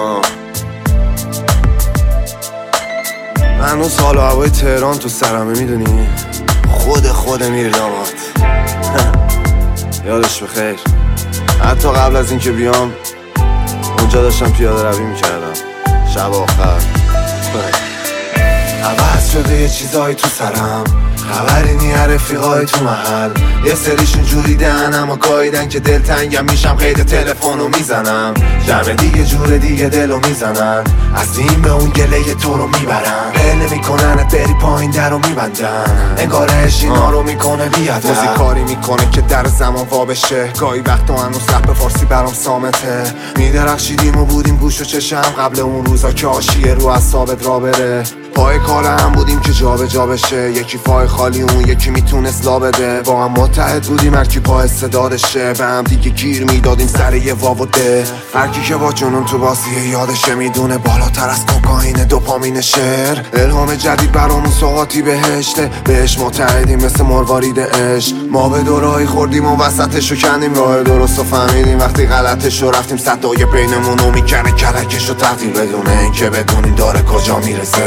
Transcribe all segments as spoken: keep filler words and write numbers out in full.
آه. هنوز حال و هوای تهران تو سرمه میدونی، خود خود میره داماد. یادش بخیر، حتی قبل از اینکه بیام اونجا داشتم پیاده روی میکردم شب آخر. عوض شده یه چیزایی تو سرم، خبری نی رفیقای تو محل. یه سریشون جوریدن اما گاییدن که دلتنگم میشم، قید تلفنو میزنم. جمع دیگه جور دیگه دلو میزنن، از این به اون گله تو رو میبرن. بله میکننت بری پایین در رو میبندن، انگارش اینا رو میکنه بیادر. موزیک کاری میکنه که در زمان وا بشه، گاهی وقتا هنوز رپ فارسی برام صامته. میدرخشیدیم و بودیم گوش و چشم قبل اون روزا که آشیه رو اعصابت را بره. پای کار هم بودیم که جا به جا بشه، یکی فای خالی اون یکی میتونست لا بده. با هم متحد بودیم هرکی پا استعدادشه، به هم دیگه گیر میدادیم سر یه واو و ده. هرکی که با جنون تو باسیه یادشه، میدونه بالاتر از کوکائین دوپامین شعر. الهام جدید برامون سوغاتی بهشته، بهش متحدیم مثل مروارید عشق. ما به دورایی خوردیم و وسطشو کندیم، راه درستو فهمیدیم وقتی غلطشو رفتیم. صدای بینمونو میکنه کلکشو تحتیم، بدون اینکه بدونیم داره کجا میرسه.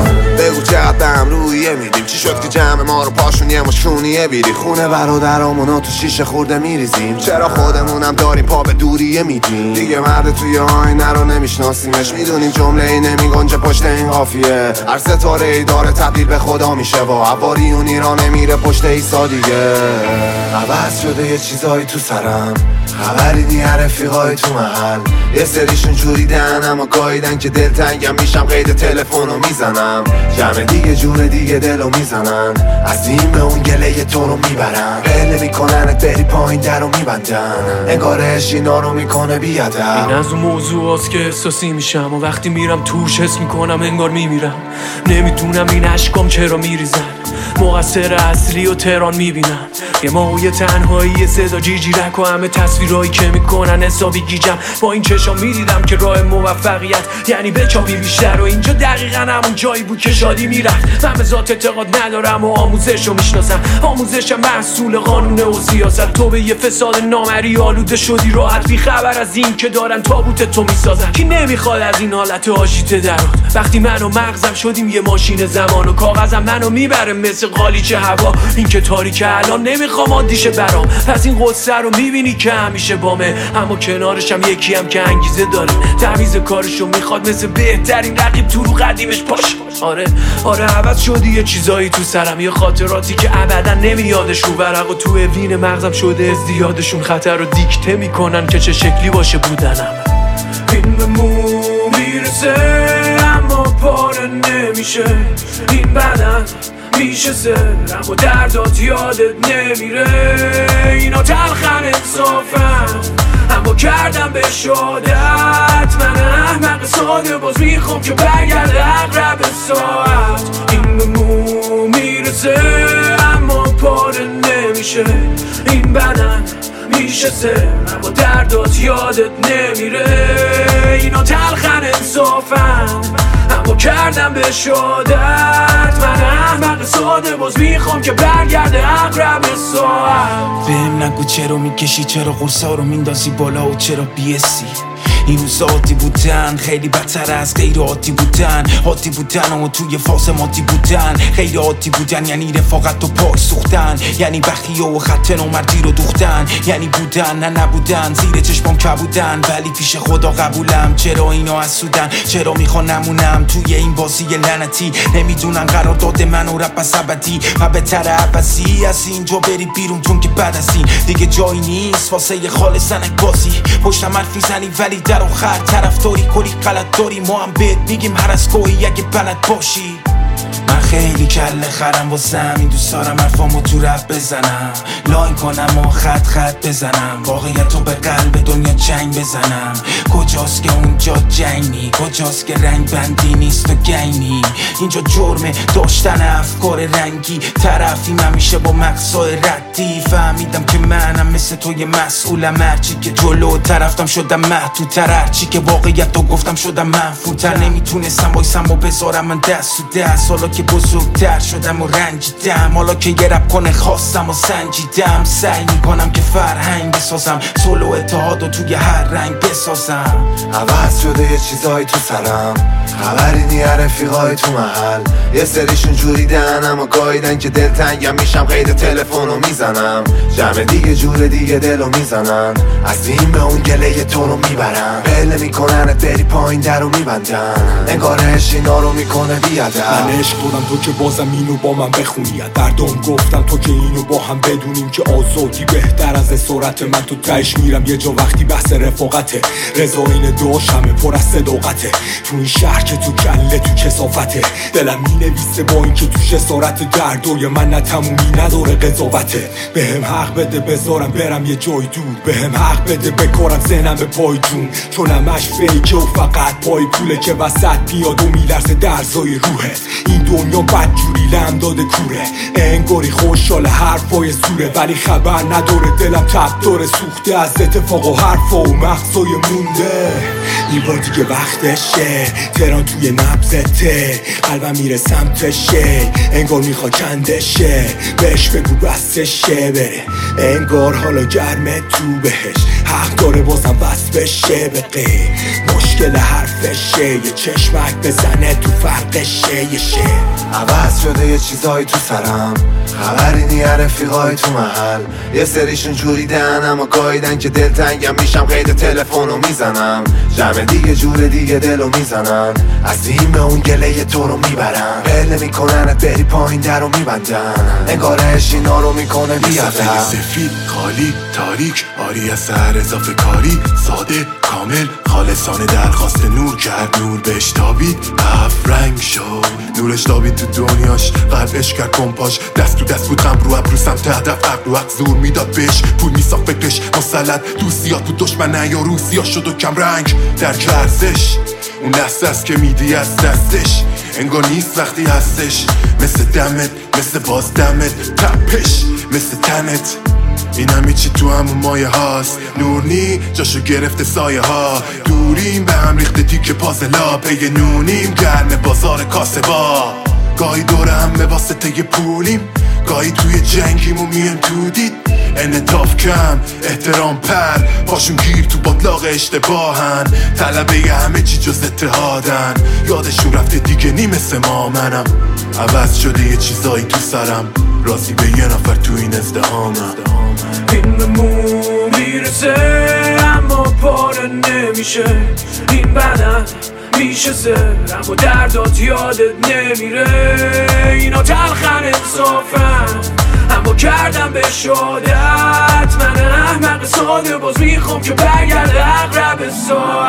بگو چقدر به هم رویه میدیم، چی شد که جمع ما رو پاشونیه مشکونیه بیری. خونه برادرامونو تو شیشه خورده میریزیم، چرا خودمونم داریم پا به دوریه میدیم. دیگه مرد توی آینه رو نمیشناسیمش، میدونیم جمله ای نمیگنجه پشت این قافیه. هر ستاره ای داره تبدیل به خدا میشه و عواریونی را نمیره پشت ایسا دیگه. عوض شده یه چیزایی تو سرم، خبری نی رفیقای تو محل. یه سریشون جوریدن اما گاییدن که دلتنگم میشم، قید تلفنو میزنم. جمع دیگه جون دیگه دلو میزنن، از این به اون گله تو رو میبرن. بله میکننت بری پایین در رو میبندن، انگارش اینا رو میکنه بیادر. این از اون موضوع هست که احساسی میشم و وقتی میرم توش حس میکنم انگار میمیرم. نمیدونم این عشقام چرا میریزن، مقصر اصلی و تهران میبینم. یه ماهوی تنهایی صدا جیجیرک و همه تصویرهایی که میکنن حسابی گیجم. با این چشام میدیدم که راه موفقیت یعنی بچابی بیشتر، و اینجا دقیقا همون جایی بود که شادی میرفت. من به ذات اعتقاد ندارم و آموزش رو میشناسم، آموزشم محصول قانونه و سیاست. تو به یه فساد نامری آلوده شدی راحت، بی خبر از این که دارن تابوت تو میسازن. کی نمیخواد از این حالت آژیته درات؟ وقتی من و مغزم شدیم یه ماشین زمان و کاغذم منو میبره مثل قالیچه هوا. این که تاریکه الان نمیخوام عادیشه برام، پس این قصه رو میبینی که همیشه بامه. اما کنارشم یکی هم که انگیزه داره، تمیز کارشو میخواد مثل بهترین رقیب تو رو قدیمش پاش. آره آره عوض شدی یه چیزایی تو سرم، یه خاطراتی که ابدا نمیادش رو ورق و تو وین مغزم شده ازدیادشون. خطر رو دیکته میکنن که چه شکلی باشه بودنم. این به مو میرسه اما پاره نمیشه، این بدن میشه سر اما دردات یادت نمیره. اینا تلخن انصافن اما کردم به شادت. من احمق ساده باز میخوام که برگرده اقرب ساعت. این به مو میرسه اما پاره نمیشه، این بدن میشه سر اما دردات یادت نمیره. اینا تلخن انصافن اما کردم به شادت. من احمق ساده باز میخوام که برگرده اقرب ساعت. بهم نگو چرا میکشی، چرا قرصا رو میندازی بالا و چرا بیسی. این روزا عادی بودن خیلی بدتر از غیر عادی بودن. عادی بودن و توی فاز مادی بودن، غیر عادی بودن یعنی رفاقت و پاک سوختن، یعنی بخیه و خط نومردی رو دوختن، یعنی بودن نه نبودن. زیر چشمام کبودن ولی پیش خدا قبولم. چرا اینا حسودن، چرا میخوان نمونم توی این بازی لعنتی. نمیدونن قرار داده من و رپ از ابدی و بهتر عوضی از اینجا بری بیرون چون که بعد از این دیگه جایی نیست واسه خالص سنک بازی. پشتم حرف میزنی ولی در آخر طرفداری کلی غلط داری. ما هم بهت میگیم هر از گاهی اگه بلد باشی. من خیلی کله خرم واسم، این دوست دارم حرفامو تو رپ بزنم، لاین کنم و خط خط بزنم، واقعیتو به قلب دنیا چنگ بزنم. کجاست که اونجا جنگ نی، کجاست که رنگ بندی نیست و گینی. اینجا جرمه داشتن افکار رنگی، طرفیم همیشه با مقصای ردی. فهمیدم که منم مثل توی مسئولم، هرچی که جلو طرفتم شدم محدودتر، هرچی که واقعیتو گفتم شدم منفورتر. نمیتونستم بایستم و بذارم من دست و دست، حالا که بزرگتر شدم و رنجیدم، حالا که یه رپ کنه خواستم و سنجیدم. سعی میکنم که فرهنگ بسازم، صلح و اتحاد و توی هر رنگ بسازم. عوض شده یه چیزایی تو سرم، خبری نی رفیقای تو محل. یه سریشون جوریدن اما گاییدن که دلتنگم میشم، قید تلفنو میزنم. جمع دیگه جور دیگه دلو میزنن، از این به اون گله تو رو میبرن. پله میکننت بری پایین درو میبندن، انگارش اینا رو میکنه بیادم. من عشق دارم تو که بازم اینو با من بخونی، دردم گفتم تو که اینو با هم بدونیم که آزادی بهتر از اسارت. من تو تهش میرم یه جا وقتی بحث رفاقته، رضا این دعاش همه پر از صداقته. تو این شهر که تو کله تو کثافته، دلم مینویسه با این که توش اسارت. دردوی من نه تمومی نداره قضاوته. بهم حق بده بذارم برم یه جای دور، بهم حق بده بکارم ذهنم به پای جون. چون همش فیکه و فقط پای پوله که وسط بیاد و میلرزه درزای روحت. این دنیا بدجوری لم داده کوره، انگاری خوشحال حرفای زوره، ولی خبر نداره دلم تب داره سوخته از اتفاق و حرفا و مغزای مونده. این بار دیگه وقتشه، تهران توی نبضته، قلبم میره سمتشه، انگار میخوا کندشه. بهش بگو بستشه بره، انگار حالا گرمه تو بهش. حق داره بازم بس بشه به غیر، مشکل حرفشه. یه چشمک بزنه تو فرقشه یه شه. عوض شده یه چیزایی تو سرم، خبری نی رفیقای تو محل. یه سریشون جوریدن اما گاییدن که دلتنگم میشم، قید تلفنو میزنم. جمع دیگه جور دیگه دلو میزنن، از این به اون گله تو رو میبرن. پله میکننت بری پایین درو میبندن، انگارش اینا رو میکنه بیادم. سفید خالی تاریک آری از سر اضافه کاری، ساده کامل خالصانه درخواست نور کرد. نور بهش تابید هفت رنگ شد، نورش تابید تو دنیاش، قلبش کرد کمپاش. دست تو دست بود غم رو ابرو سمت هدف، عقل و حق زور میداد بهش، پول میساخت فکرش مسلط. دوستیات بود دشمن یا روسیا شد و کم رنگ در ارزش. اون دست است که میدی از دستش، انگار نیست وقتی هستش. مثل دمت مثل باز دمت، تپش مثل تنت. این همه چی تو همون مایه هاست، نور نی جاشو گرفته سایه ها. دوریم به هم ریخته تیک پازلا، پی نونیم گرم بازار کاسه با. گاهی دوره همه واسطه یه پولیم، گاهی توی جنگیم و میم تو دید. انعطاف کم احترام پر، پاشون گیر تو باطلاق اشتباهن. طلبه همه چی جز اتحادن، یادشون رفته دیگه نی مثل ما. منم عوض شده یه چیزایی تو سرم، راضی به یه نفر تو این ازدهامم. این به مو میرسه اما پاره نمیشه، این بدن میشه سر اما دردات یادت نمیره. اینا تلخن انصافن اما کردم به شادت. من احمق ساده باز میخوام که برگرده اقرب سال.